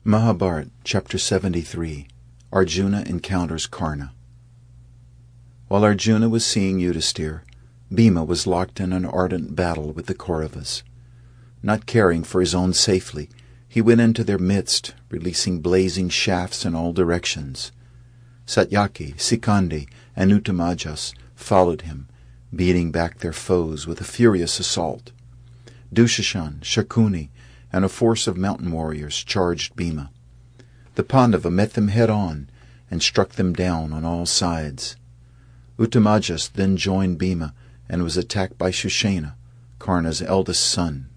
Mahabharata, Chapter 73. Arjuna encounters Karna. While Arjuna was seeing Yudhisthira, Bhima was locked in an ardent battle with the Kauravas. Not caring for his own safety, he went into their midst, releasing blazing shafts in all directions. Satyaki, Sikandi, and Uttamajas followed him, beating back their foes with a furious assault. Dushashan, Shakuni, and a force of mountain warriors charged Bhima. The Pandava met them head-on and struck them down on all sides. Uttamajas then joined Bhima and was attacked by Shushena, Karna's eldest son.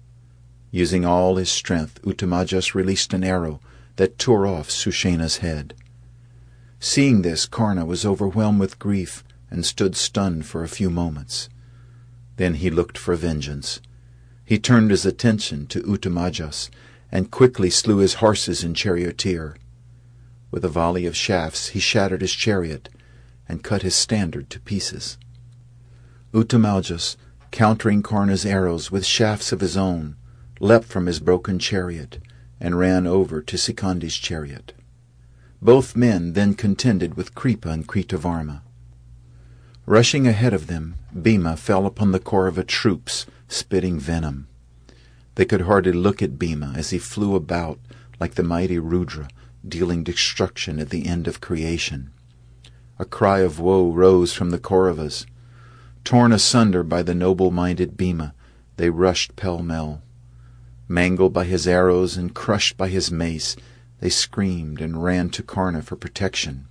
Using all his strength, Uttamajas released an arrow that tore off Sushena's head. Seeing this, Karna was overwhelmed with grief and stood stunned for a few moments. Then he looked for vengeance. He turned his attention to Uttamajas and quickly slew his horses and charioteer. With a volley of shafts he shattered his chariot and cut his standard to pieces. Uttamajas, countering Karna's arrows with shafts of his own, leapt from his broken chariot and ran over to Sikandi's chariot. Both men then contended with Kripa and Kritavarma. Rushing ahead of them, Bhima fell upon the Kaurava troops, spitting venom. They could hardly look at Bhima as he flew about like the mighty Rudra, dealing destruction at the end of creation. A cry of woe rose from the Kauravas. Torn asunder by the noble-minded Bhima, they rushed pell-mell. Mangled by his arrows and crushed by his mace, they screamed and ran to Karna for protection.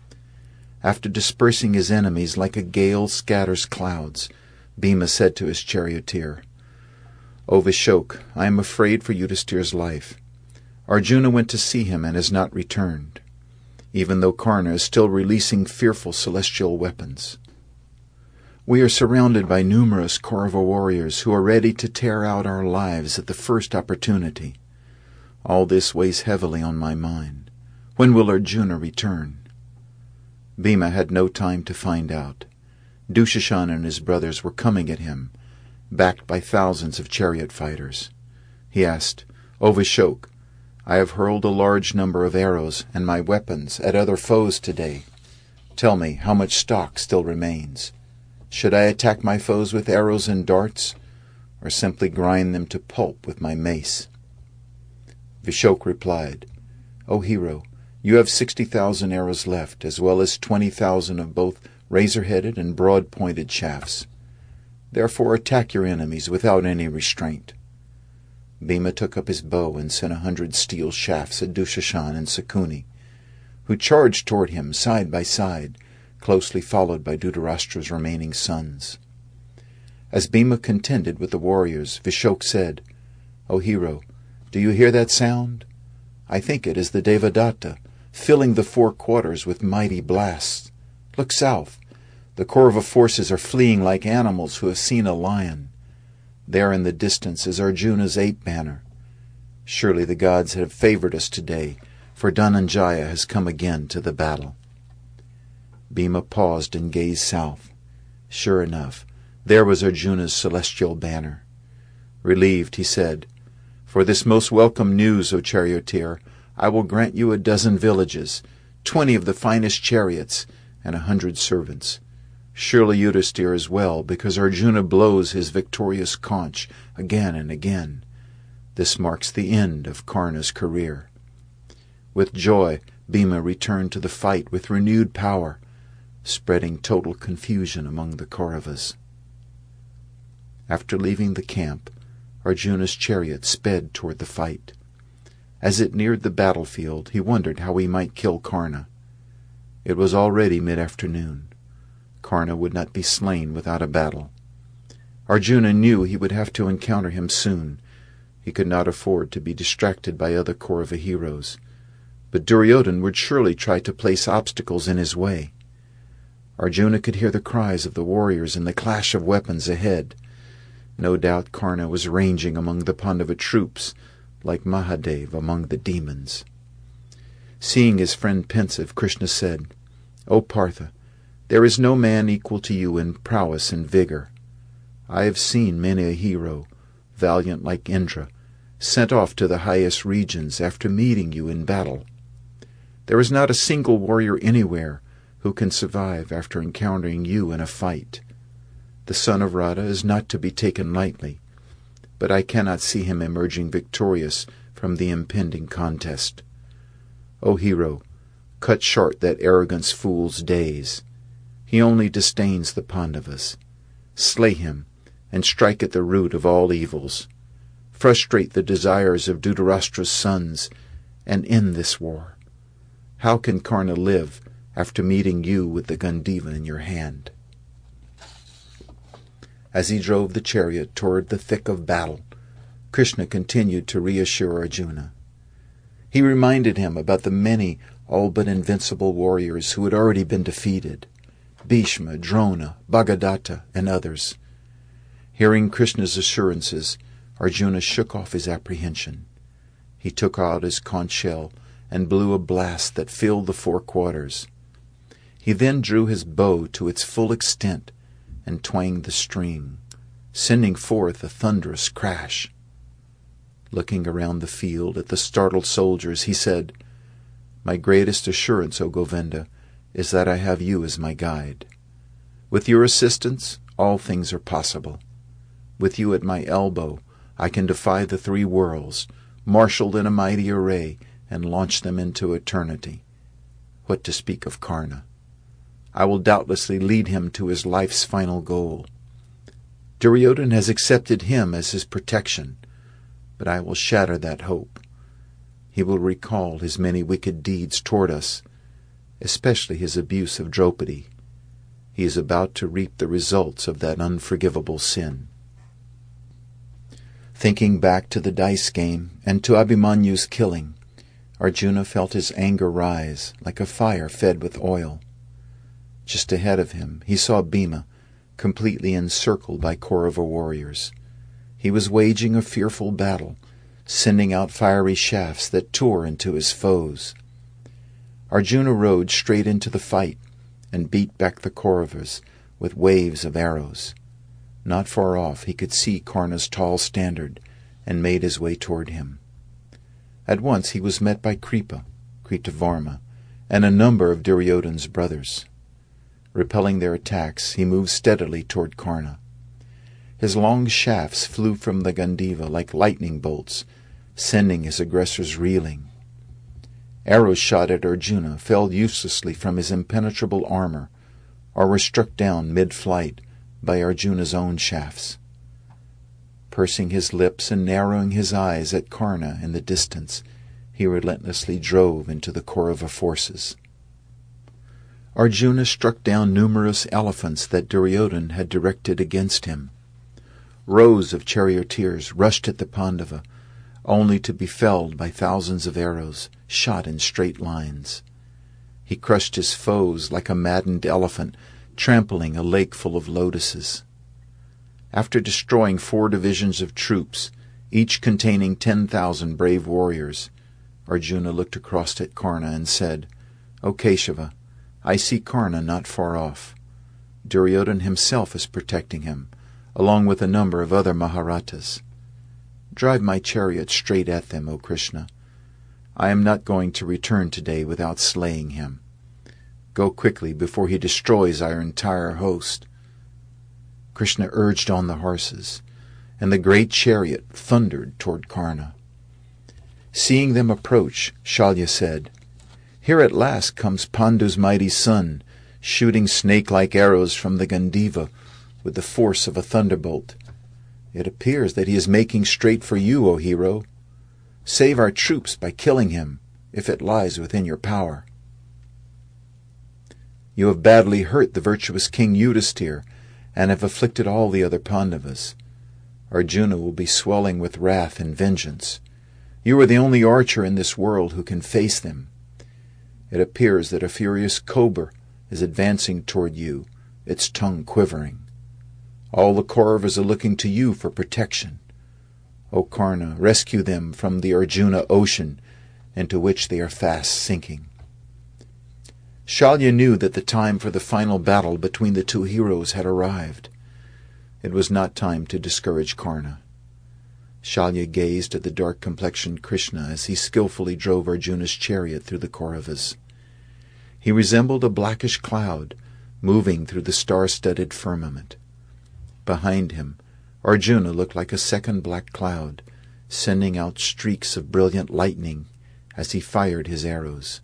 After dispersing his enemies like a gale scatters clouds, Bhima said to his charioteer, "O Vishok, I am afraid for Yudhisthira's life. Arjuna went to see him and has not returned, even though Karna is still releasing fearful celestial weapons. We are surrounded by numerous Kaurava warriors who are ready to tear out our lives at the first opportunity. All this weighs heavily on my mind. When will Arjuna return?" Bhima had no time to find out. Dushashan and his brothers were coming at him, backed by thousands of chariot fighters. He asked, "O Vishok, I have hurled a large number of arrows and my weapons at other foes today. Tell me how much stock still remains. Should I attack my foes with arrows and darts, or simply grind them to pulp with my mace?" Vishok replied, "O hero, you have 60,000 arrows left, as well as 20,000 of both razor-headed and broad-pointed shafts. Therefore attack your enemies without any restraint." Bhima took up his bow and sent 100 steel shafts at Dushashan and Sakuni, who charged toward him side by side, closely followed by Dhritarashtra's remaining sons. As Bhima contended with the warriors, Vishok said, "O hero, do you hear that sound? I think it is the Devadatta, filling the four quarters with mighty blasts. Look south. The Kaurava forces are fleeing like animals who have seen a lion. There in the distance is Arjuna's ape banner. Surely the gods have favored us today, for Dhananjaya has come again to the battle." Bhima paused and gazed south. Sure enough, there was Arjuna's celestial banner. Relieved, he said, "For this most welcome news, O charioteer, I will grant you 12 villages, 20 of the finest chariots, and 100 servants. Surely Yudhisthira is well, because Arjuna blows his victorious conch again and again. This marks the end of Karna's career." With joy, Bhima returned to the fight with renewed power, spreading total confusion among the Kauravas. After leaving the camp, Arjuna's chariot sped toward the fight. As it neared the battlefield, he wondered how he might kill Karna. It was already mid-afternoon. Karna would not be slain without a battle. Arjuna knew he would have to encounter him soon. He could not afford to be distracted by other Kaurava heroes. But Duryodhana would surely try to place obstacles in his way. Arjuna could hear the cries of the warriors and the clash of weapons ahead. No doubt Karna was ranging among the Pandava troops, like Mahadev among the demons. Seeing his friend pensive, Krishna said, "O Partha, there is no man equal to you in prowess and vigor. I have seen many a hero, valiant like Indra, sent off to the highest regions after meeting you in battle. There is not a single warrior anywhere who can survive after encountering you in a fight. The son of Radha is not to be taken lightly, but I cannot see him emerging victorious from the impending contest. O hero, cut short that arrogant fool's days. He only disdains the Pandavas. Slay him, and strike at the root of all evils. Frustrate the desires of Dhritarashtra's sons, and end this war. How can Karna live after meeting you with the Gandiva in your hand?" As he drove the chariot toward the thick of battle, Krishna continued to reassure Arjuna. He reminded him about the many all but invincible warriors who had already been defeated: Bhishma, Drona, Bhagadatta, and others. Hearing Krishna's assurances, Arjuna shook off his apprehension. He took out his conch shell and blew a blast that filled the four quarters. He then drew his bow to its full extent and twanged the string, sending forth a thunderous crash. Looking around the field at the startled soldiers, he said, "My greatest assurance, O Govinda, is that I have you as my guide. With your assistance, all things are possible. With you at my elbow, I can defy the three worlds, marshal in a mighty array, and launch them into eternity. What to speak of Karna? I will doubtlessly lead him to his life's final goal. Duryodhana has accepted him as his protection, but I will shatter that hope. He will recall his many wicked deeds toward us, especially his abuse of Draupadi. He is about to reap the results of that unforgivable sin." Thinking back to the dice game and to Abhimanyu's killing, Arjuna felt his anger rise like a fire fed with oil. Just ahead of him, he saw Bhima, completely encircled by Kaurava warriors. He was waging a fearful battle, sending out fiery shafts that tore into his foes. Arjuna rode straight into the fight and beat back the Kauravas with waves of arrows. Not far off he could see Karna's tall standard and made his way toward him. At once he was met by Kripa, Kritavarma, and a number of Duryodhana's brothers. Repelling their attacks, he moved steadily toward Karna. His long shafts flew from the Gandiva like lightning bolts, sending his aggressors reeling. Arrows shot at Arjuna fell uselessly from his impenetrable armor, or were struck down mid-flight by Arjuna's own shafts. Pursing his lips and narrowing his eyes at Karna in the distance, he relentlessly drove into the Kaurava forces. Arjuna struck down numerous elephants that Duryodhana had directed against him. Rows of charioteers rushed at the Pandava, only to be felled by thousands of arrows shot in straight lines. He crushed his foes like a maddened elephant trampling a lake full of lotuses. After destroying 4 divisions of troops, each containing 10,000 brave warriors, Arjuna looked across at Karna and said, "O Keshava, I see Karna not far off. Duryodhana himself is protecting him, along with a number of other Maharatas. Drive my chariot straight at them, O Krishna. I am not going to return today without slaying him. Go quickly before he destroys our entire host." Krishna urged on the horses, and the great chariot thundered toward Karna. Seeing them approach, Shalya said, "Here at last comes Pandu's mighty son, shooting snake-like arrows from the Gandiva with the force of a thunderbolt. It appears that he is making straight for you, O hero. Save our troops by killing him, if it lies within your power." "You have badly hurt the virtuous King Yudhisthira, and have afflicted all the other Pandavas. Arjuna will be swelling with wrath and vengeance. You are the only archer in this world who can face them. It appears that a furious cobra is advancing toward you, its tongue quivering. All the Kauravas are looking to you for protection. O Karna, rescue them from the Arjuna ocean, into which they are fast sinking." Shalya knew that the time for the final battle between the two heroes had arrived. It was not time to discourage Karna. Shalya gazed at the dark-complexioned Krishna as he skillfully drove Arjuna's chariot through the Kauravas. He resembled a blackish cloud, moving through the star-studded firmament. Behind him, Arjuna looked like a second black cloud, sending out streaks of brilliant lightning as he fired his arrows.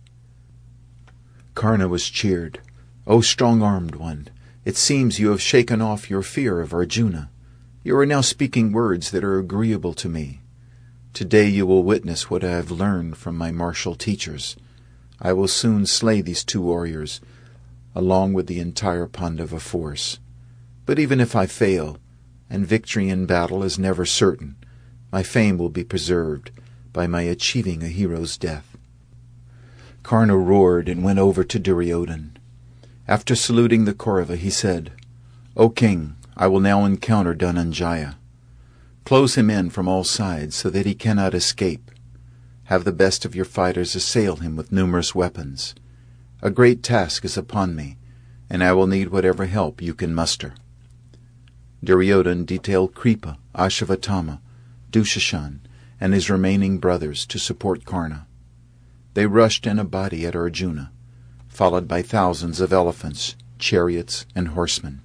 Karna was cheered. "O strong-armed one, it seems you have shaken off your fear of Arjuna. You are now speaking words that are agreeable to me. Today you will witness what I have learned from my martial teachers. I will soon slay these 2 warriors, along with the entire Pandava force. But even if I fail, and victory in battle is never certain, my fame will be preserved by my achieving a hero's death." Karna roared and went over to Duryodhan. After saluting the Kaurava, he said, "O king, I will now encounter Dhananjaya. Close him in from all sides so that he cannot escape. Have the best of your fighters assail him with numerous weapons. A great task is upon me, and I will need whatever help you can muster." Duryodhan detailed Kripa, Ashvatthama, Dushashan, and his remaining brothers to support Karna. They rushed in a body at Arjuna, followed by thousands of elephants, chariots, and horsemen.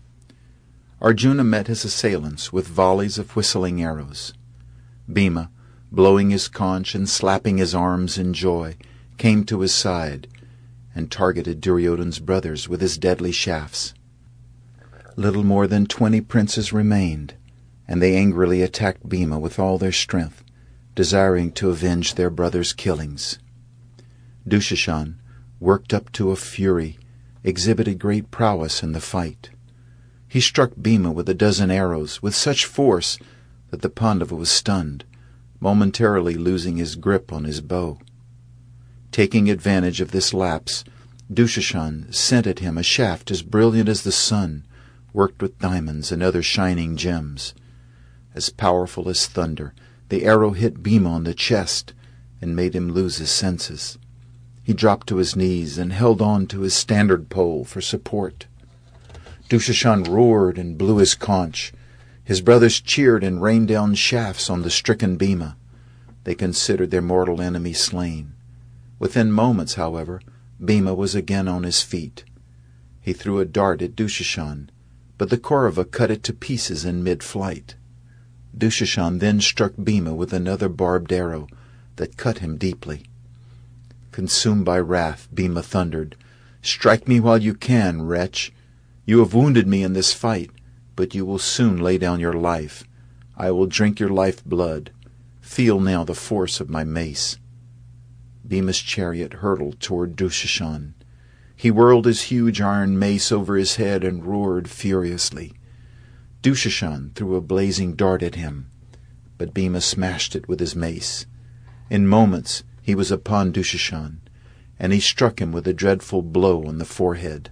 Arjuna met his assailants with volleys of whistling arrows. Bhima, blowing his conch and slapping his arms in joy, came to his side and targeted Duryodhan's brothers with his deadly shafts. Little more than 20 princes remained, and they angrily attacked Bhima with all their strength, desiring to avenge their brother's killings. Dushashan, worked up to a fury, exhibited great prowess in the fight. He struck Bhima with 12 arrows with such force that the Pandava was stunned, momentarily losing his grip on his bow. Taking advantage of this lapse, Dushashan sent at him a shaft as brilliant as the sun, worked with diamonds and other shining gems. As powerful as thunder, the arrow hit Bhima on the chest and made him lose his senses. He dropped to his knees and held on to his standard pole for support. Dushashan roared and blew his conch. His brothers cheered and rained down shafts on the stricken Bhima. They considered their mortal enemy slain. Within moments, however, Bhima was again on his feet. He threw a dart at Dushashan, but the Kaurava cut it to pieces in mid-flight. Dushashan then struck Bhima with another barbed arrow that cut him deeply. Consumed by wrath, Bhima thundered, "Strike me while you can, wretch! You have wounded me in this fight, but you will soon lay down your life. I will drink your life-blood. Feel now the force of my mace." Bhima's chariot hurtled toward Dushashan. He whirled his huge iron mace over his head and roared furiously. Dushashan threw a blazing dart at him, but Bhima smashed it with his mace. In moments he was upon Dushashan, and he struck him with a dreadful blow on the forehead.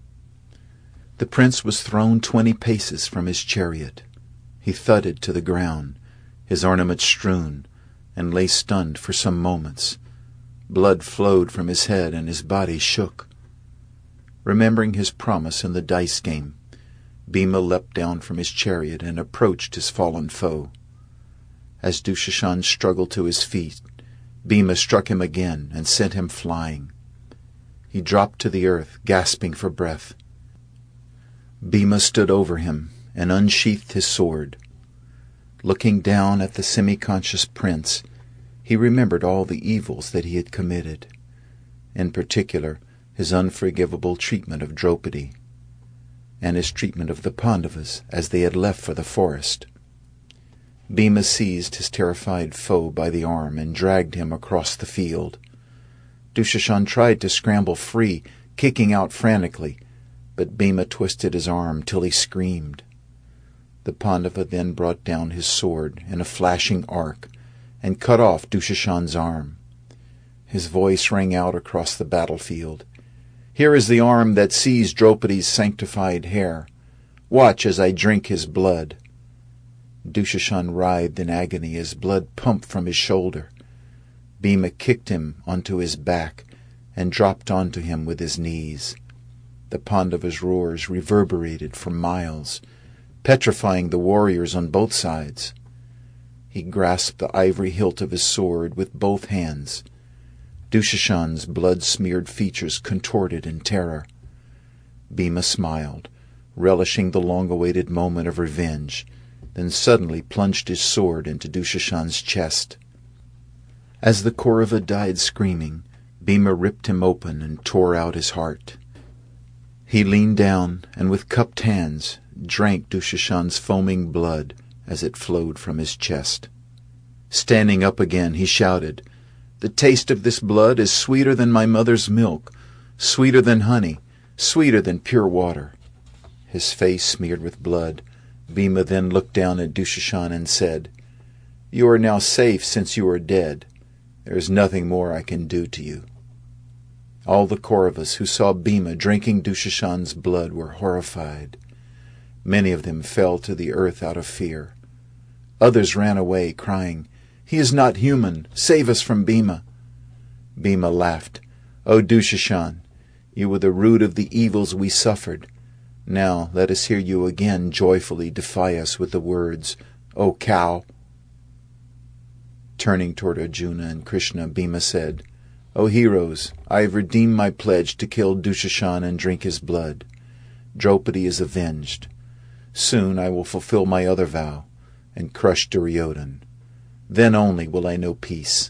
The prince was thrown 20 paces from his chariot. He thudded to the ground, his ornaments strewn, and lay stunned for some moments. Blood flowed from his head and his body shook. Remembering his promise in the dice game, Bhima leapt down from his chariot and approached his fallen foe. As Dushashan struggled to his feet, Bhima struck him again and sent him flying. He dropped to the earth, gasping for breath. Bhima stood over him and unsheathed his sword. Looking down at the semi-conscious prince, he remembered all the evils that he had committed, in particular his unforgivable treatment of Draupadi, and his treatment of the Pandavas as they had left for the forest. Bhima seized his terrified foe by the arm and dragged him across the field. Dushashan tried to scramble free, kicking out frantically, but Bhima twisted his arm till he screamed. The Pandava then brought down his sword in a flashing arc and cut off Dushashan's arm. His voice rang out across the battlefield. "Here is the arm that seized Draupadi's sanctified hair. Watch as I drink his blood." Dushashan writhed in agony as blood pumped from his shoulder. Bhima kicked him onto his back and dropped onto him with his knees. The Pandavas' roars reverberated for miles, petrifying the warriors on both sides. He grasped the ivory hilt of his sword with both hands. Dushashan's blood-smeared features contorted in terror. Bhima smiled, relishing the long-awaited moment of revenge, then suddenly plunged his sword into Dushashan's chest. As the Kaurava died screaming, Bhima ripped him open and tore out his heart. He leaned down and with cupped hands drank Dushashan's foaming blood as it flowed from his chest. Standing up again, he shouted, "The taste of this blood is sweeter than my mother's milk, sweeter than honey, sweeter than pure water." His face smeared with blood, Bhima then looked down at Dushashan and said, "You are now safe since you are dead. There is nothing more I can do to you." All the Kauravas who saw Bhima drinking Dushashan's blood were horrified. Many of them fell to the earth out of fear. Others ran away, crying, "He is not human! Save us from Bhima!" Bhima laughed. "O Dushashan, you were the root of the evils we suffered. Now let us hear you again joyfully defy us with the words, 'O cow!'" Turning toward Arjuna and Krishna, Bhima said, "O heroes, I have redeemed my pledge to kill Dushashan and drink his blood. Draupadi is avenged. Soon I will fulfill my other vow and crush Duryodhan. Then only will I know peace."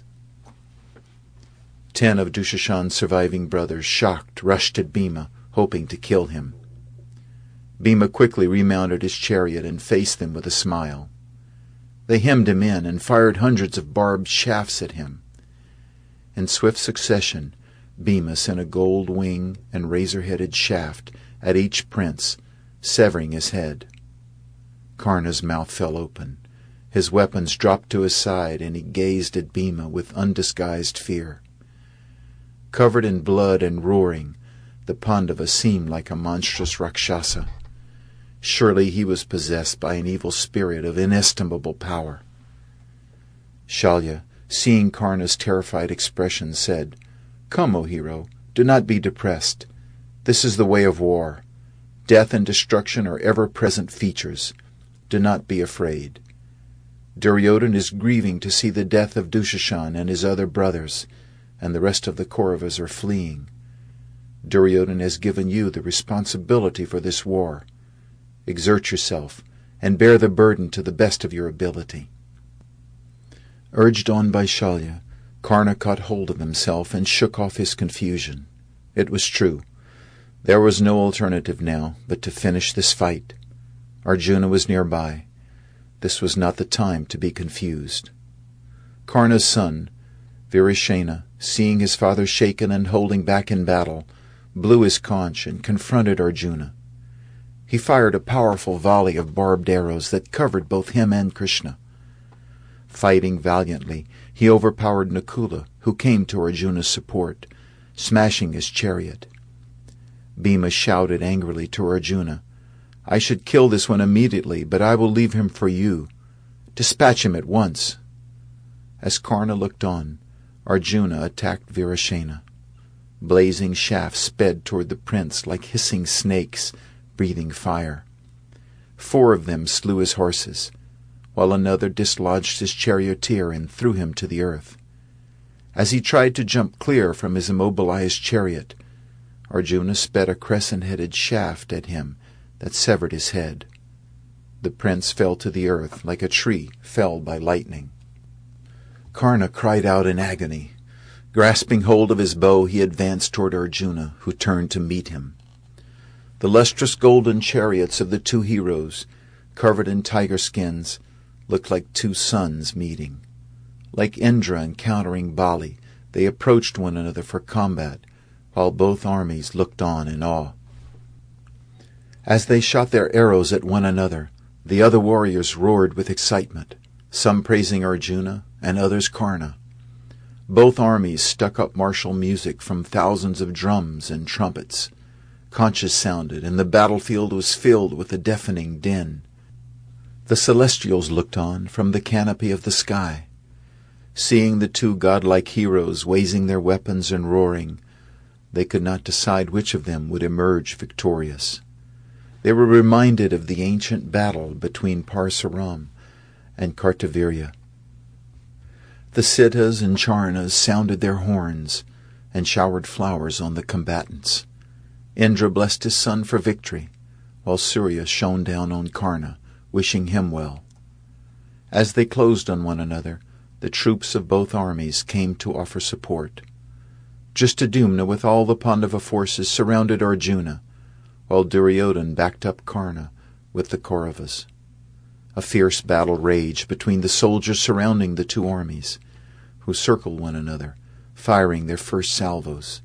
10 of Dushashan's surviving brothers, shocked, rushed at Bhima, hoping to kill him. Bhima quickly remounted his chariot and faced them with a smile. They hemmed him in and fired hundreds of barbed shafts at him. In swift succession, Bhima sent a gold wing and razor-headed shaft at each prince, severing his head. Karna's mouth fell open. His weapons dropped to his side, and he gazed at Bhima with undisguised fear. Covered in blood and roaring, the Pandava seemed like a monstrous Rakshasa. Surely he was possessed by an evil spirit of inestimable power. Shalya, seeing Karna's terrified expression, said, "Come, O hero, do not be depressed. This is the way of war. Death and destruction are ever-present features. Do not be afraid. Duryodhan is grieving to see the death of Dushashan and his other brothers, and the rest of the Kauravas are fleeing. Duryodhan has given you the responsibility for this war. Exert yourself, and bear the burden to the best of your ability." Urged on by Shalya, Karna caught hold of himself and shook off his confusion. It was true. There was no alternative now but to finish this fight. Arjuna was nearby. This was not the time to be confused. Karna's son, Virashena, seeing his father shaken and holding back in battle, blew his conch and confronted Arjuna. He fired a powerful volley of barbed arrows that covered both him and Krishna. Fighting valiantly, he overpowered Nakula, who came to Arjuna's support, smashing his chariot. Bhima shouted angrily to Arjuna, "I should kill this one immediately, but I will leave him for you. Dispatch him at once." As Karna looked on, Arjuna attacked Virashena. Blazing shafts sped toward the prince like hissing snakes, breathing fire. 4 of them slew his horses, while another dislodged his charioteer and threw him to the earth. As he tried to jump clear from his immobilized chariot, Arjuna sped a crescent-headed shaft at him that severed his head. The prince fell to the earth like a tree felled by lightning. Karna cried out in agony. Grasping hold of his bow, he advanced toward Arjuna, who turned to meet him. The lustrous golden chariots of the 2 heroes, covered in tiger skins, looked like 2 suns meeting. Like Indra encountering Bali, they approached one another for combat, while both armies looked on in awe. As they shot their arrows at one another, the other warriors roared with excitement, some praising Arjuna and others Karna. Both armies stuck up martial music from thousands of drums and trumpets. Conches sounded, and the battlefield was filled with a deafening din. The celestials looked on from the canopy of the sky. Seeing the 2 godlike heroes waving their weapons and roaring, they could not decide which of them would emerge victorious. They were reminded of the ancient battle between Parsuram and Kartavirya, The Siddhas and Charnas sounded their horns and showered flowers on the combatants. Indra blessed his son for victory, while Surya shone down on Karna, wishing him well. As they closed on one another, the troops of both armies came to offer support. Dristadumna with all the Pandava forces surrounded Arjuna, while Duryodhana backed up Karna with the Kauravas. A fierce battle raged between the soldiers surrounding the two armies, who circled one another, firing their first salvos.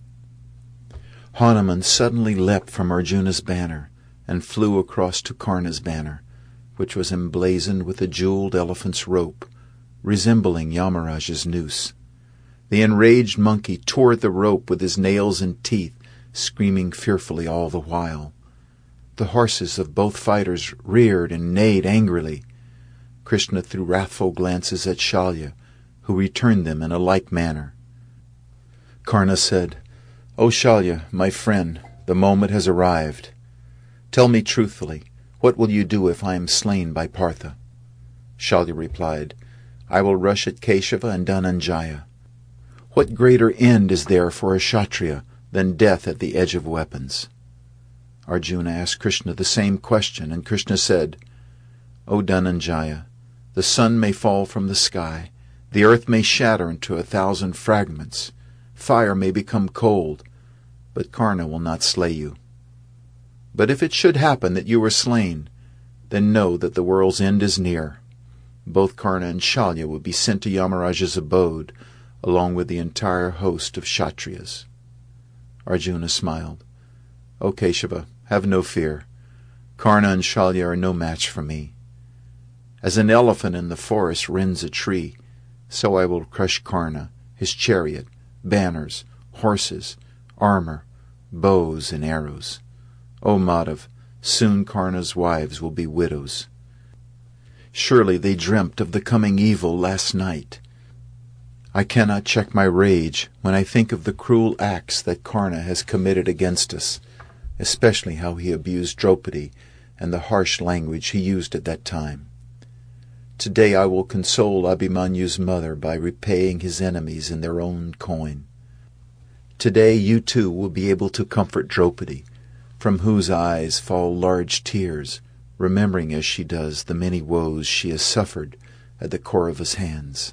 Hanuman suddenly leapt from Arjuna's banner and flew across to Karna's banner, which was emblazoned with a jeweled elephant's rope, resembling Yamaraj's noose. The enraged monkey tore at the rope with his nails and teeth, screaming fearfully all the while. The horses of both fighters reared and neighed angrily. Krishna threw wrathful glances at Shalya, who returned them in a like manner. Karna said, "O Shalya, my friend, the moment has arrived. Tell me truthfully, what will you do if I am slain by Partha?" Shalya replied, "I will rush at Keshava and Dhananjaya. What greater end is there for a Kshatriya than death at the edge of weapons?" Arjuna asked Krishna the same question, and Krishna said, "O Dhananjaya, the sun may fall from the sky, the earth may shatter into 1,000 fragments, fire may become cold, but Karna will not slay you. But if it should happen that you are slain, then know that the world's end is near. Both Karna and Shalya will be sent to Yamaraja's abode, along with the entire host of Kshatriyas." Arjuna smiled. "O Keshava, have no fear. Karna and Shalya are no match for me. As an elephant in the forest rends a tree, so I will crush Karna, his chariot, banners, horses, armor, bows, and arrows. O Madhav, soon Karna's wives will be widows. Surely they dreamt of the coming evil last night. I cannot check my rage when I think of the cruel acts that Karna has committed against us, especially how he abused Draupadi and the harsh language he used at that time. Today I will console Abhimanyu's mother by repaying his enemies in their own coin. Today you too will be able to comfort Draupadi, from whose eyes fall large tears, remembering as she does the many woes she has suffered at the Kauravas' hands."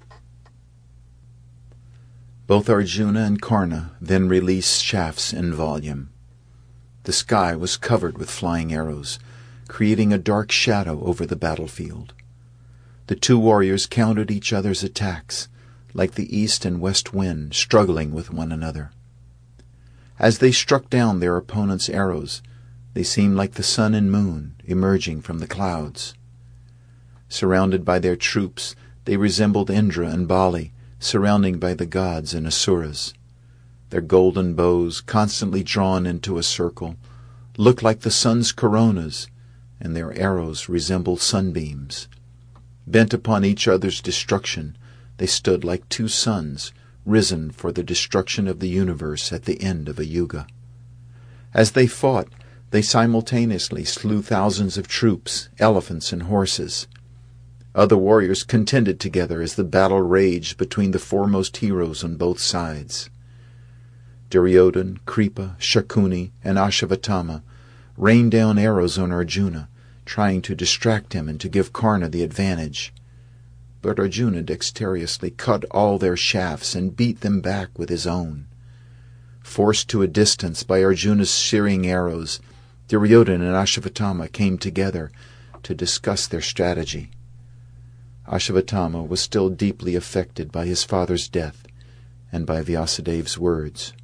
Both Arjuna and Karna then released shafts in volume. The sky was covered with flying arrows, creating a dark shadow over the battlefield. The two warriors countered each other's attacks, like the east and west wind struggling with one another. As they struck down their opponents' arrows, they seemed like the sun and moon emerging from the clouds. Surrounded by their troops, they resembled Indra and Bali, surrounded by the gods and asuras. Their golden bows, constantly drawn into a circle, looked like the sun's coronas, and their arrows resembled sunbeams. Bent upon each other's destruction, they stood like two suns, risen for the destruction of the universe at the end of a yuga. As they fought, they simultaneously slew thousands of troops, elephants, and horses. Other warriors contended together as the battle raged between the foremost heroes on both sides. Duryodhana, Kripa, Shakuni, and Ashvatthama rained down arrows on Arjuna, trying to distract him and to give Karna the advantage. But Arjuna dexterously cut all their shafts and beat them back with his own. Forced to a distance by Arjuna's searing arrows, Duryodhana and Ashvatthama came together to discuss their strategy. Ashvatthama was still deeply affected by his father's death and by Vyasadev's words.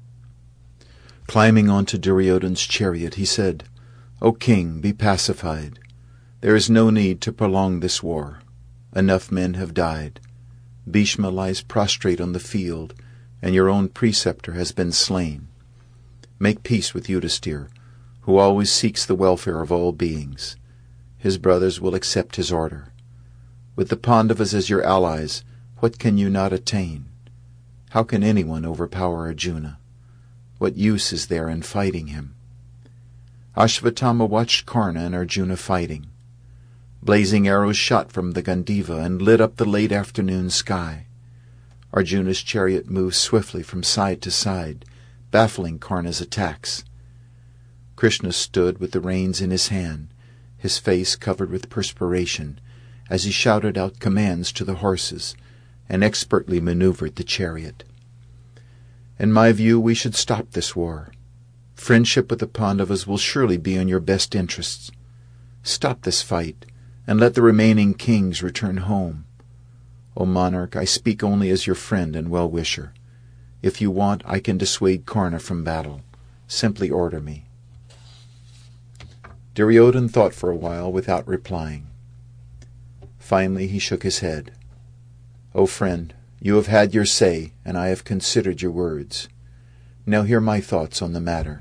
Climbing onto Duryodhana's chariot, he said, "O king, be pacified. There is no need to prolong this war. Enough men have died. Bhishma lies prostrate on the field, and your own preceptor has been slain. Make peace with Yudhisthira, who always seeks the welfare of all beings. His brothers will accept his order. With the Pandavas as your allies, what can you not attain? How can anyone overpower Arjuna? What use is there in fighting him?" Ashvatthama watched Karna and Arjuna fighting. Blazing arrows shot from the Gandiva and lit up the late afternoon sky. Arjuna's chariot moved swiftly from side to side, baffling Karna's attacks. Krishna stood with the reins in his hand, his face covered with perspiration, as he shouted out commands to the horses and expertly maneuvered the chariot. In my view, we should stop this war. Friendship with the Pandavas will surely be in your best interests. Stop this fight, and let the remaining kings return home. O monarch, I speak only as your friend and well-wisher. If you want, I can dissuade Karna from battle. Simply order me." Duryodhana thought for a while without replying. Finally he shook his head. "O friend, you have had your say, and I have considered your words. Now hear my thoughts on the matter.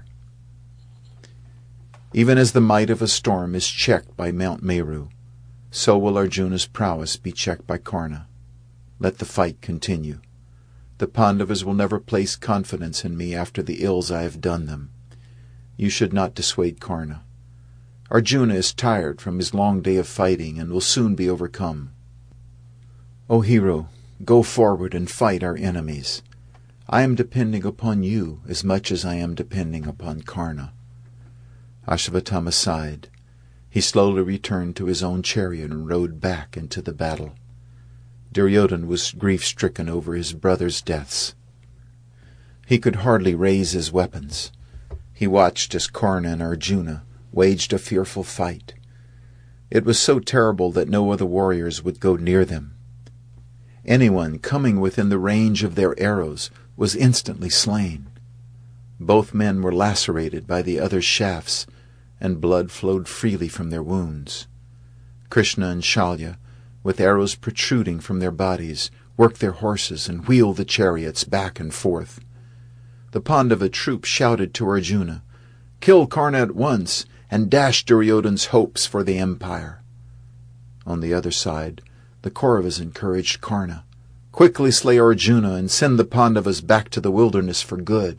Even as the might of a storm is checked by Mount Meru, so will Arjuna's prowess be checked by Karna. Let the fight continue. The Pandavas will never place confidence in me after the ills I have done them. You should not dissuade Karna. Arjuna is tired from his long day of fighting and will soon be overcome. O hero, go forward and fight our enemies. I am depending upon you as much as I am depending upon Karna." Ashvatthama sighed. He slowly returned to his own chariot and rode back into the battle. Duryodhana was grief-stricken over his brothers' deaths. He could hardly raise his weapons. He watched as Karna and Arjuna waged a fearful fight. It was so terrible that no other warriors would go near them. Anyone coming within the range of their arrows was instantly slain. Both men were lacerated by the other's shafts, and blood flowed freely from their wounds. Krishna and Shalya, with arrows protruding from their bodies, worked their horses and wheeled the chariots back and forth. The Pandava troop shouted to Arjuna, "Kill Karna at once, and dash Duryodhana's hopes for the empire." On the other side, the Kauravas encouraged Karna, "Quickly slay Arjuna and send the Pandavas back to the wilderness for good."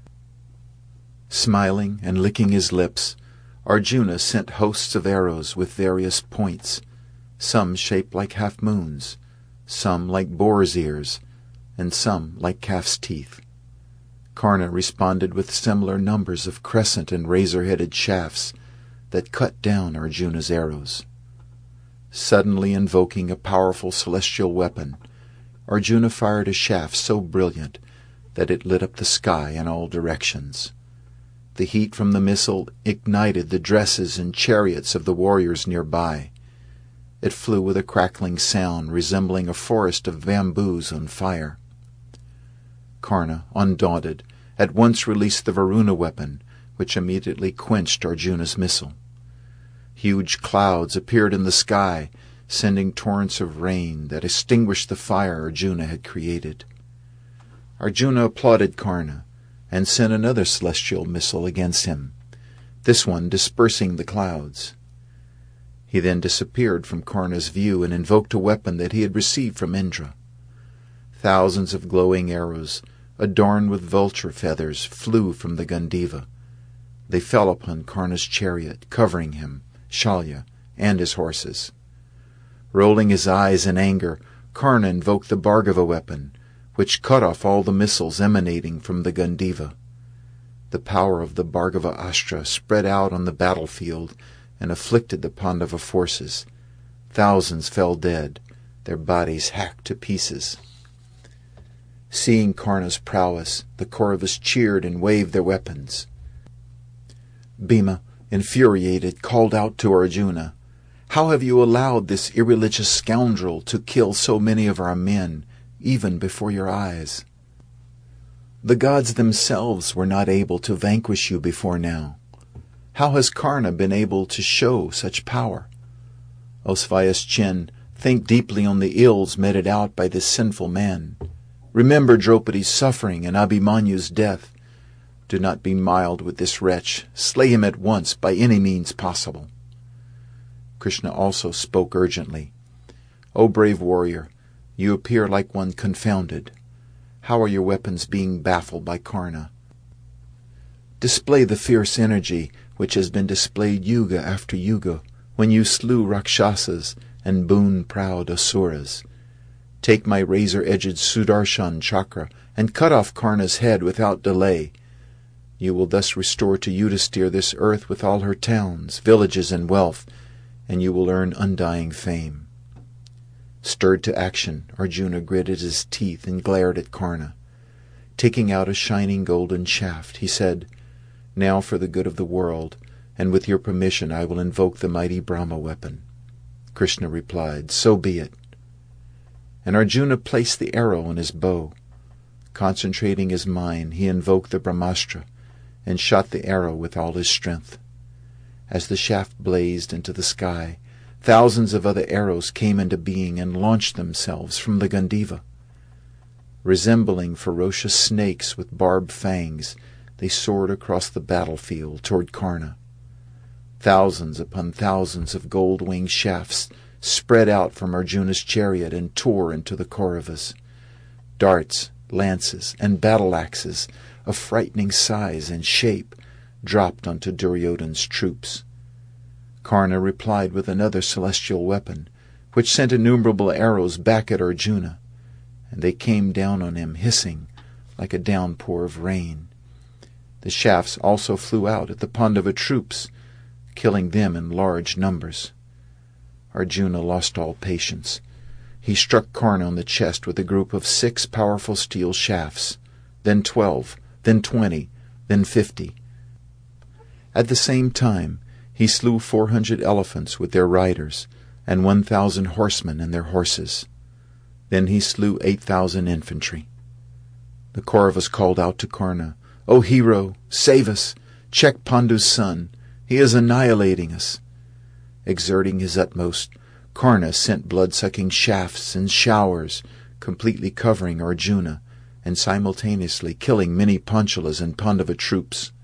Smiling and licking his lips, Arjuna sent hosts of arrows with various points, some shaped like half-moons, some like boar's ears, and some like calf's teeth. Karna responded with similar numbers of crescent and razor-headed shafts that cut down Arjuna's arrows. Suddenly invoking a powerful celestial weapon, Arjuna fired a shaft so brilliant that it lit up the sky in all directions. The heat from the missile ignited the dresses and chariots of the warriors nearby. It flew with a crackling sound resembling a forest of bamboos on fire. Karna, undaunted, at once released the Varuna weapon, which immediately quenched Arjuna's missile. Huge clouds appeared in the sky, sending torrents of rain that extinguished the fire Arjuna had created. Arjuna applauded Karna and sent another celestial missile against him, this one dispersing the clouds. He then disappeared from Karna's view and invoked a weapon that he had received from Indra. Thousands of glowing arrows, adorned with vulture feathers, flew from the Gandiva. They fell upon Karna's chariot, covering him, Shalya, and his horses. Rolling his eyes in anger, Karna invoked the Bhargava weapon, which cut off all the missiles emanating from the Gandiva. The power of the Bhargava Astra spread out on the battlefield and afflicted the Pandava forces. Thousands fell dead, their bodies hacked to pieces. Seeing Karna's prowess, the Kauravas cheered and waved their weapons. Bhima, infuriated, called out to Arjuna, "How have you allowed this irreligious scoundrel to kill so many of our men, even before your eyes? The gods themselves were not able to vanquish you before now. How has Karna been able to show such power? O Svayaschin, think deeply on the ills meted out by this sinful man. Remember Draupadi's suffering and Abhimanyu's death. Do not be mild with this wretch. Slay him at once by any means possible." Krishna also spoke urgently. "O brave warrior, you appear like one confounded. How are your weapons being baffled by Karna? Display the fierce energy which has been displayed yuga after yuga, when you slew Rakshasas and boon-proud Asuras. Take my razor-edged Sudarshan chakra and cut off Karna's head without delay. You will thus restore to Yudhisthira this earth with all her towns, villages, and wealth, and you will earn undying fame." Stirred to action, Arjuna gritted his teeth and glared at Karna. Taking out a shining golden shaft, he said, "Now for the good of the world, and with your permission I will invoke the mighty Brahma weapon." Krishna replied, "So be it." And Arjuna placed the arrow in his bow. Concentrating his mind, he invoked the Brahmastra and shot the arrow with all his strength. As the shaft blazed into the sky, thousands of other arrows came into being and launched themselves from the Gandiva. Resembling ferocious snakes with barbed fangs, they soared across the battlefield toward Karna. Thousands upon thousands of gold-winged shafts spread out from Arjuna's chariot and tore into the Kauravas. Darts, lances, and battle-axes of frightening size and shape dropped onto Duryodhana's troops. Karna replied with another celestial weapon, which sent innumerable arrows back at Arjuna, and they came down on him hissing like a downpour of rain. The shafts also flew out at the Pandava troops, killing them in large numbers. Arjuna lost all patience. He struck Karna on the chest with a group of 6 powerful steel shafts, then 12, then 20, then 50. At the same time, he slew 400 elephants with their riders, and 1,000 horsemen and their horses. Then he slew 8,000 infantry. The Kauravas called out to Karna, "O hero, save us! Check Pandu's son! He is annihilating us!" Exerting his utmost, Karna sent blood-sucking shafts and showers, completely covering Arjuna, and simultaneously killing many Panchalas and Pandava troops.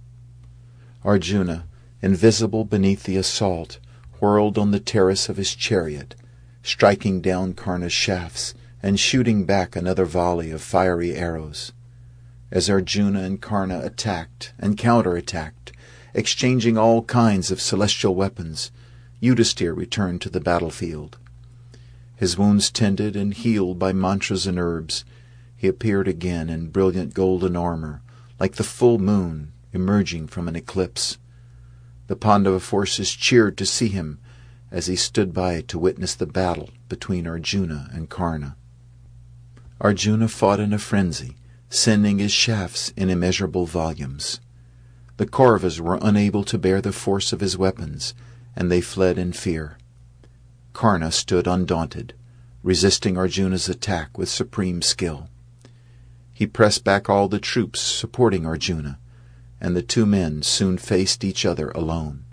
Arjuna, invisible beneath the assault, whirled on the terrace of his chariot, striking down Karna's shafts and shooting back another volley of fiery arrows. As Arjuna and Karna attacked and counterattacked, exchanging all kinds of celestial weapons, Yudhisthira returned to the battlefield. His wounds tended and healed by mantras and herbs, he appeared again in brilliant golden armor, like the full moon emerging from an eclipse. The Pandava forces cheered to see him as he stood by to witness the battle between Arjuna and Karna. Arjuna fought in a frenzy, sending his shafts in immeasurable volumes. The Kauravas were unable to bear the force of his weapons, and they fled in fear. Karna stood undaunted, resisting Arjuna's attack with supreme skill. He pressed back all the troops supporting Arjuna, and the two men soon faced each other alone.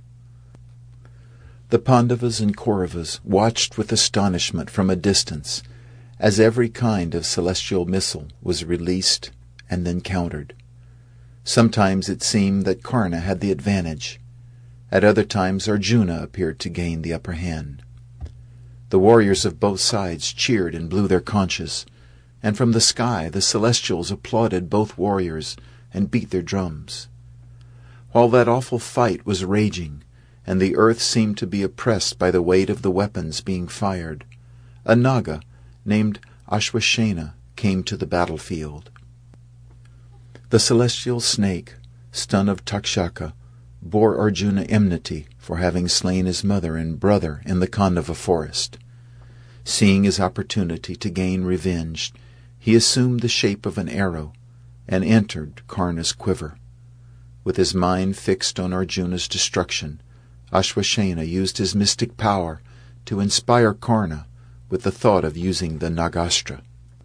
The Pandavas and Kauravas watched with astonishment from a distance as every kind of celestial missile was released and then countered. Sometimes it seemed that Karna had the advantage. At other times Arjuna appeared to gain the upper hand. The warriors of both sides cheered and blew their conches, and from the sky the celestials applauded both warriors and beat their drums. While that awful fight was raging, and the earth seemed to be oppressed by the weight of the weapons being fired, a Naga named Ashwashena came to the battlefield. The celestial snake, son of Takshaka, bore Arjuna enmity for having slain his mother and brother in the Khandava forest. Seeing his opportunity to gain revenge, he assumed the shape of an arrow and entered Karna's quiver. With his mind fixed on Arjuna's destruction, Ashwashena used his mystic power to inspire Karna with the thought of using the Nagastra.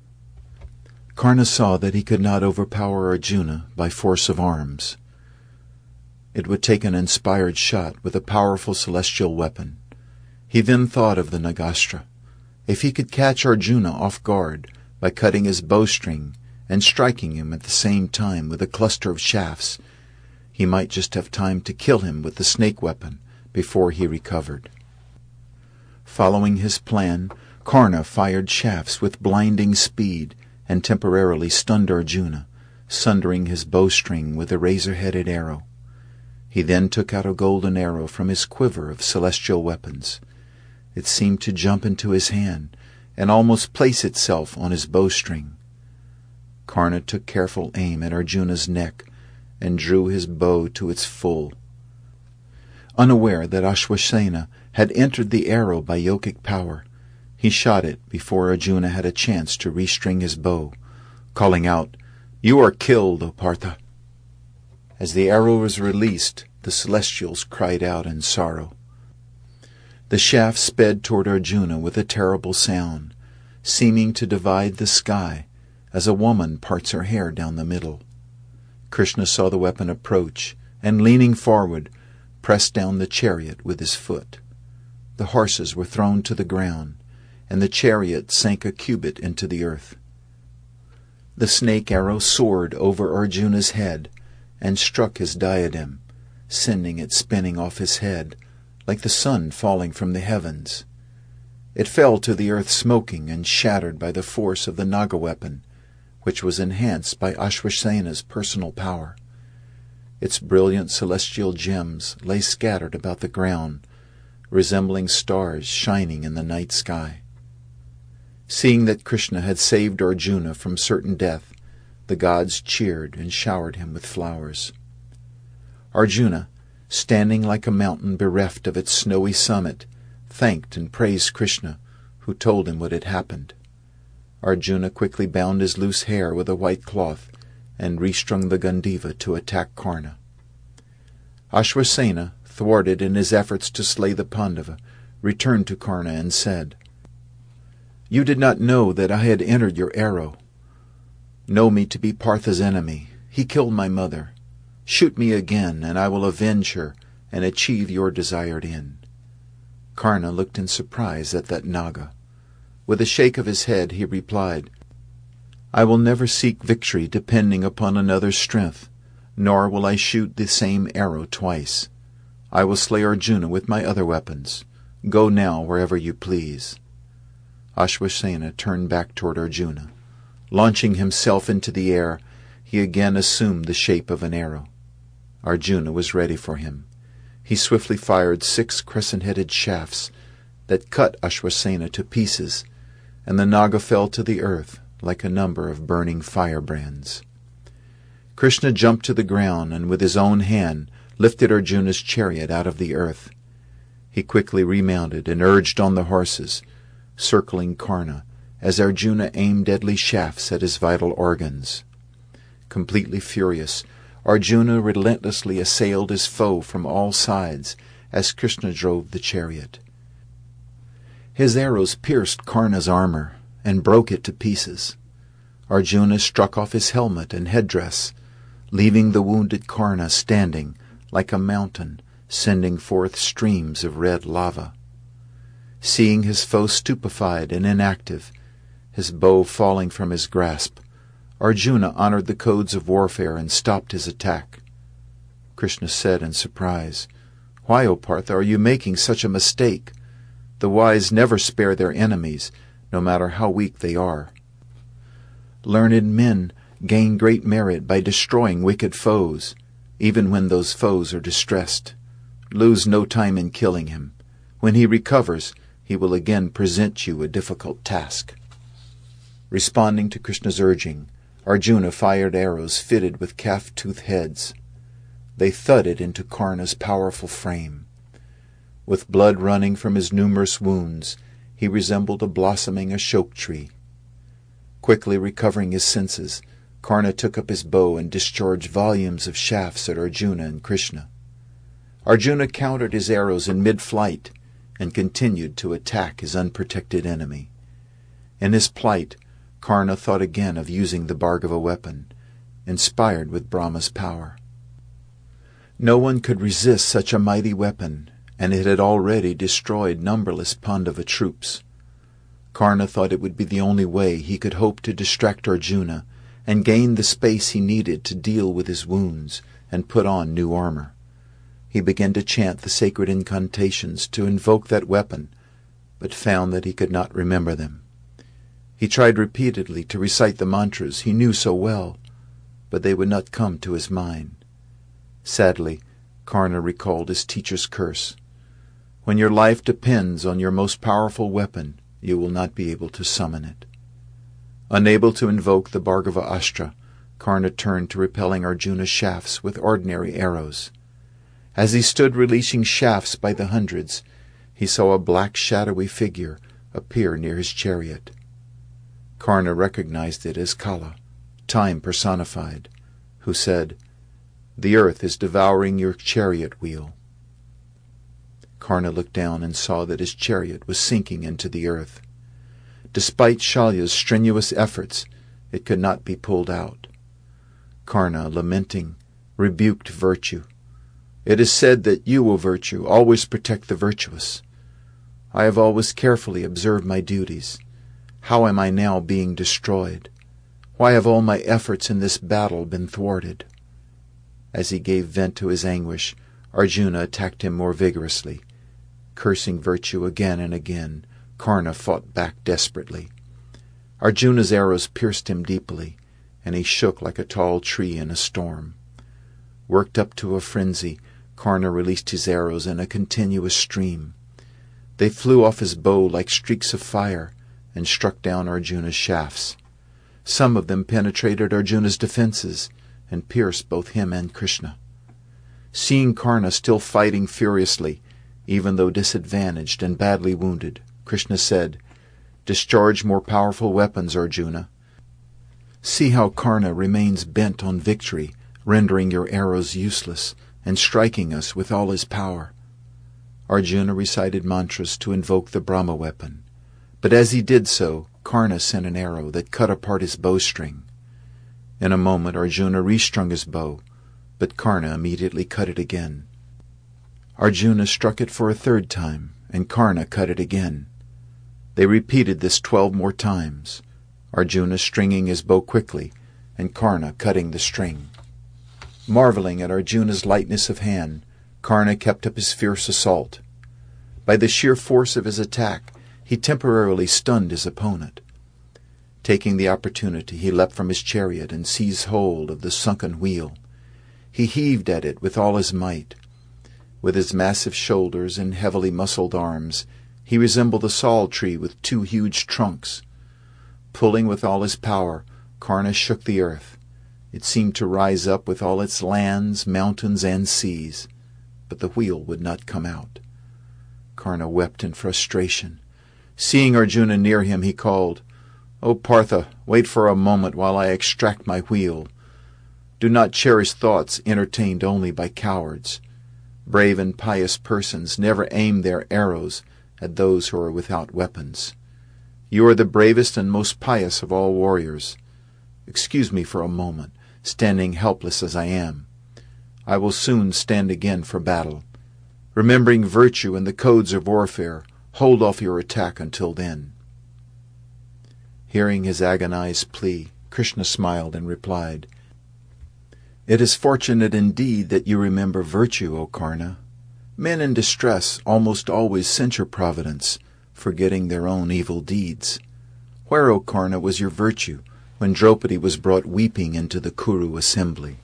Karna saw that he could not overpower Arjuna by force of arms. It would take an inspired shot with a powerful celestial weapon. He then thought of the Nagastra. If he could catch Arjuna off guard by cutting his bowstring and striking him at the same time with a cluster of shafts, he might just have time to kill him with the snake weapon before he recovered. Following his plan, Karna fired shafts with blinding speed and temporarily stunned Arjuna, sundering his bowstring with a razor-headed arrow. He then took out a golden arrow from his quiver of celestial weapons. It seemed to jump into his hand and almost place itself on his bowstring. Karna took careful aim at Arjuna's neck and drew his bow to its full. Unaware that Ashwasena had entered the arrow by yogic power, he shot it before Arjuna had a chance to restring his bow, calling out, "You are killed, O Partha!" As the arrow was released, the celestials cried out in sorrow. The shaft sped toward Arjuna with a terrible sound, seeming to divide the sky as a woman parts her hair down the middle. Krishna saw the weapon approach, and leaning forward, pressed down the chariot with his foot. The horses were thrown to the ground, and the chariot sank a cubit into the earth. The snake arrow soared over Arjuna's head and struck his diadem, sending it spinning off his head like the sun falling from the heavens. It fell to the earth smoking and shattered by the force of the Naga weapon, which was enhanced by Ashwasena's personal power. Its brilliant celestial gems lay scattered about the ground, resembling stars shining in the night sky. Seeing that Krishna had saved Arjuna from certain death, the gods cheered and showered him with flowers. Arjuna, standing like a mountain bereft of its snowy summit, thanked and praised Krishna, who told him what had happened. Arjuna quickly bound his loose hair with a white cloth and restrung the Gandiva to attack Karna. Ashwasena, thwarted in his efforts to slay the Pandava, returned to Karna and said, "You did not know that I had entered your arrow. Know me to be Partha's enemy. He killed my mother. Shoot me again, and I will avenge her and achieve your desired end." Karna looked in surprise at that Naga. With a shake of his head he replied, "I will never seek victory depending upon another's strength, nor will I shoot the same arrow twice. I will slay Arjuna with my other weapons. Go now wherever you please." Ashwasena turned back toward Arjuna. Launching himself into the air, he again assumed the shape of an arrow. Arjuna was ready for him. He swiftly fired 6 crescent-headed shafts that cut Ashwasena to pieces, and the Naga fell to the earth like a number of burning firebrands. Krishna jumped to the ground and with his own hand lifted Arjuna's chariot out of the earth. He quickly remounted and urged on the horses, circling Karna as Arjuna aimed deadly shafts at his vital organs. Completely furious, Arjuna relentlessly assailed his foe from all sides as Krishna drove the chariot. His arrows pierced Karna's armor and broke it to pieces. Arjuna struck off his helmet and headdress, leaving the wounded Karna standing like a mountain, sending forth streams of red lava. Seeing his foe stupefied and inactive, his bow falling from his grasp, Arjuna honored the codes of warfare and stopped his attack. Krishna said in surprise, "Why, O Partha, are you making such a mistake? The wise never spare their enemies, no matter how weak they are. Learned men gain great merit by destroying wicked foes, even when those foes are distressed. Lose no time in killing him. When he recovers, he will again present you a difficult task." Responding to Krishna's urging, Arjuna fired arrows fitted with calf-tooth heads. They thudded into Karna's powerful frame. With blood running from his numerous wounds, he resembled a blossoming Ashok tree. Quickly recovering his senses, Karna took up his bow and discharged volumes of shafts at Arjuna and Krishna. Arjuna countered his arrows in mid-flight and continued to attack his unprotected enemy. In his plight, Karna thought again of using the Bhargava weapon, inspired with Brahma's power. No one could resist such a mighty weapon, and it had already destroyed numberless Pandava troops. Karna thought it would be the only way he could hope to distract Arjuna and gain the space he needed to deal with his wounds and put on new armor. He began to chant the sacred incantations to invoke that weapon, but found that he could not remember them. He tried repeatedly to recite the mantras he knew so well, but they would not come to his mind. Sadly, Karna recalled his teacher's curse. When your life depends on your most powerful weapon, you will not be able to summon it. Unable to invoke the Bhargava Astra, Karna turned to repelling Arjuna's shafts with ordinary arrows. As he stood releasing shafts by the hundreds, he saw a black shadowy figure appear near his chariot. Karna recognized it as Kala, time personified, who said, "The earth is devouring your chariot wheel." Karna looked down and saw that his chariot was sinking into the earth. Despite Shalya's strenuous efforts, it could not be pulled out. Karna, lamenting, rebuked Virtue. "It is said that you, O Virtue, always protect the virtuous. I have always carefully observed my duties. How am I now being destroyed? Why have all my efforts in this battle been thwarted?" As he gave vent to his anguish, Arjuna attacked him more vigorously. Cursing Virtue again and again, Karna fought back desperately. Arjuna's arrows pierced him deeply, and he shook like a tall tree in a storm. Worked up to a frenzy, Karna released his arrows in a continuous stream. They flew off his bow like streaks of fire and struck down Arjuna's shafts. Some of them penetrated Arjuna's defenses and pierced both him and Krishna. Seeing Karna still fighting furiously, even though disadvantaged and badly wounded, Krishna said, "Discharge more powerful weapons, Arjuna. See how Karna remains bent on victory, rendering your arrows useless and striking us with all his power." Arjuna recited mantras to invoke the Brahma weapon, but as he did so, Karna sent an arrow that cut apart his bowstring. In a moment Arjuna restrung his bow, but Karna immediately cut it again. Arjuna struck it for a third time, and Karna cut it again. They repeated this 12 more times, Arjuna stringing his bow quickly, and Karna cutting the string. Marveling at Arjuna's lightness of hand, Karna kept up his fierce assault. By the sheer force of his attack, he temporarily stunned his opponent. Taking the opportunity, he leapt from his chariot and seized hold of the sunken wheel. He heaved at it with all his might. With his massive shoulders and heavily muscled arms, he resembled a sal tree with 2 huge trunks. Pulling with all his power, Karna shook the earth. It seemed to rise up with all its lands, mountains, and seas, but the wheel would not come out. Karna wept in frustration. Seeing Arjuna near him, he called, "O Partha, wait for a moment while I extract my wheel. Do not cherish thoughts entertained only by cowards. Brave and pious persons never aim their arrows at those who are without weapons. You are the bravest and most pious of all warriors. Excuse me for a moment, standing helpless as I am. I will soon stand again for battle. Remembering virtue and the codes of warfare, hold off your attack until then." Hearing his agonized plea, Krishna smiled and replied, "It is fortunate indeed that you remember virtue, O Karna. Men in distress almost always censure Providence, forgetting their own evil deeds. Where, O Karna, was your virtue when Draupadi was brought weeping into the Kuru assembly?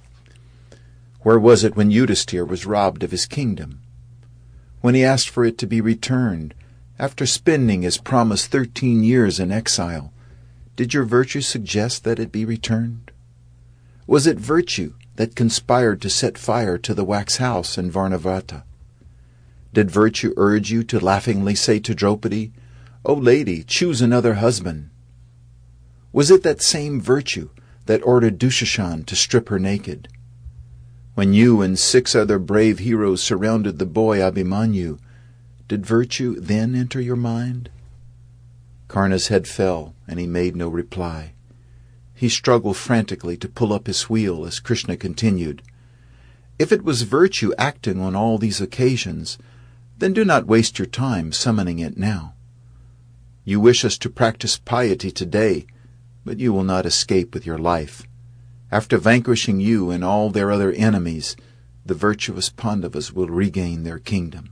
Where was it when Yudhisthira was robbed of his kingdom? When he asked for it to be returned, after spending his promised 13 years in exile, did your virtue suggest that it be returned? Was it virtue that conspired to set fire to the wax house in Varnavrata? Did virtue urge you to laughingly say to Draupadi, 'O lady, choose another husband'? Was it that same virtue that ordered Dushashan to strip her naked? When you and 6 other brave heroes surrounded the boy Abhimanyu, did virtue then enter your mind?" Karna's head fell, and he made no reply. He struggled frantically to pull up his wheel as Krishna continued, "If it was virtue acting on all these occasions, then do not waste your time summoning it now. You wish us to practice piety today, but you will not escape with your life. After vanquishing you and all their other enemies, the virtuous Pandavas will regain their kingdom."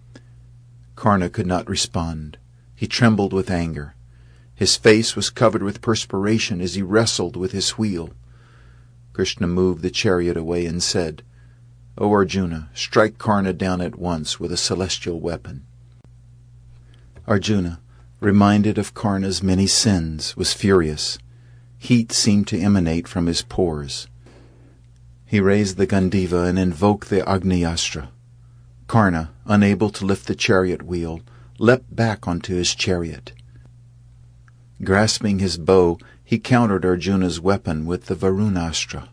Karna could not respond. He trembled with anger. His face was covered with perspiration as he wrestled with his wheel. Krishna moved the chariot away and said, O Arjuna, strike Karna down at once with a celestial weapon." Arjuna, reminded of Karna's many sins, was furious. Heat seemed to emanate from his pores. He raised the Gandiva and invoked the Agnyastra. Karna, unable to lift the chariot wheel, leapt back onto his chariot. Grasping his bow, he countered Arjuna's weapon with the Varunastra.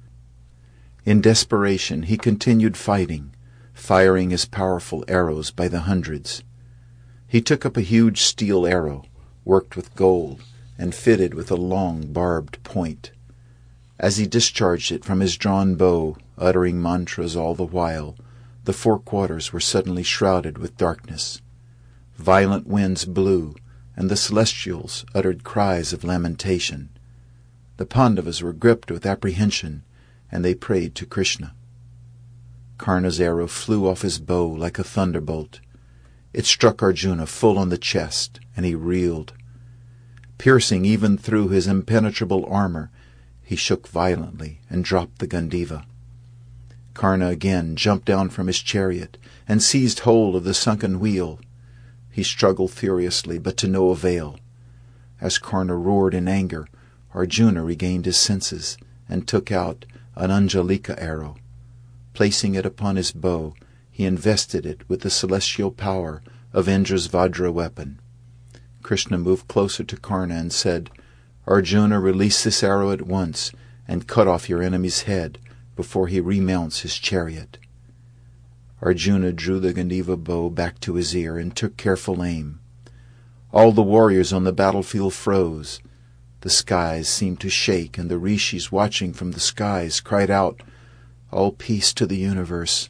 In desperation, he continued fighting, firing his powerful arrows by the hundreds. He took up a huge steel arrow, worked with gold, and fitted with a long, barbed point. As he discharged it from his drawn bow, uttering mantras all the while, the four quarters were suddenly shrouded with darkness. Violent winds blew, and the celestials uttered cries of lamentation. The Pandavas were gripped with apprehension, and they prayed to Krishna. Karna's arrow flew off his bow like a thunderbolt. It struck Arjuna full on the chest, and he reeled. Piercing even through his impenetrable armor, he shook violently and dropped the Gandiva. Karna again jumped down from his chariot and seized hold of the sunken wheel. He struggled furiously, but to no avail. As Karna roared in anger, Arjuna regained his senses and took out an Anjalika arrow. Placing it upon his bow, he invested it with the celestial power of Indra's Vajra weapon. Krishna moved closer to Karna and said, "Arjuna, release this arrow at once and cut off your enemy's head before he remounts his chariot." Arjuna drew the Gandiva bow back to his ear and took careful aim. All the warriors on the battlefield froze. The skies seemed to shake, and the rishis watching from the skies cried out, "All peace to the universe."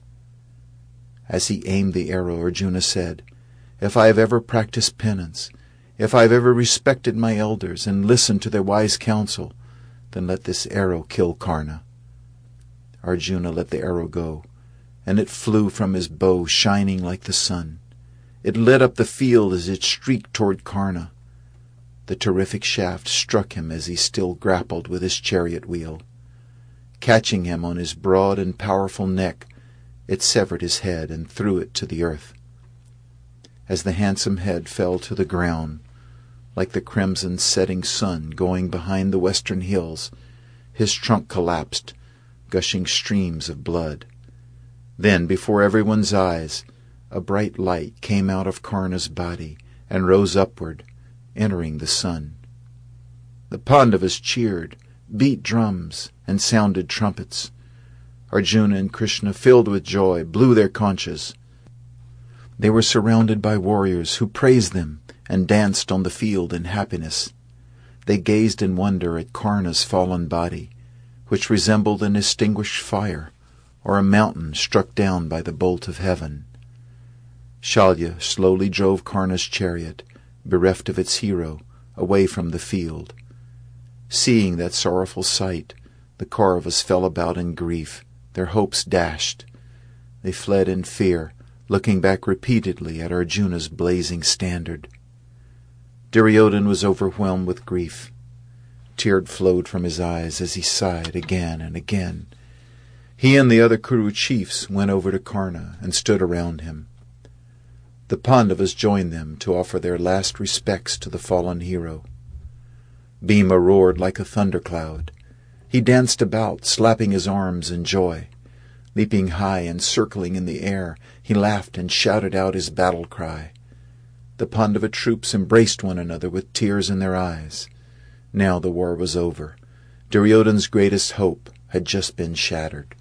As he aimed the arrow, Arjuna said, "If I have ever practiced penance, if I have ever respected my elders and listened to their wise counsel, then let this arrow kill Karna." Arjuna let the arrow go, and it flew from his bow shining like the sun. It lit up the field as it streaked toward Karna. The terrific shaft struck him as he still grappled with his chariot wheel. Catching him on his broad and powerful neck, it severed his head and threw it to the earth. As the handsome head fell to the ground, like the crimson setting sun going behind the western hills, his trunk collapsed, gushing streams of blood. Then, before everyone's eyes, a bright light came out of Karna's body and rose upward, entering the sun. The Pandavas cheered, beat drums, and sounded trumpets. Arjuna and Krishna, filled with joy, blew their conchas. They were surrounded by warriors who praised them and danced on the field in happiness. They gazed in wonder at Karna's fallen body, which resembled an extinguished fire, or a mountain struck down by the bolt of heaven. Shalya slowly drove Karna's chariot, bereft of its hero, away from the field. Seeing that sorrowful sight, the Kauravas fell about in grief, their hopes dashed. They fled in fear, looking back repeatedly at Arjuna's blazing standard. Duryodhana was overwhelmed with grief. Tears flowed from his eyes as he sighed again and again. He and the other Kuru chiefs went over to Karna and stood around him. The Pandavas joined them to offer their last respects to the fallen hero. Bhima roared like a thundercloud. He danced about, slapping his arms in joy. Leaping high and circling in the air, he laughed and shouted out his battle cry. The Pandava troops embraced one another with tears in their eyes. Now the war was over. Duryodhana's greatest hope had just been shattered.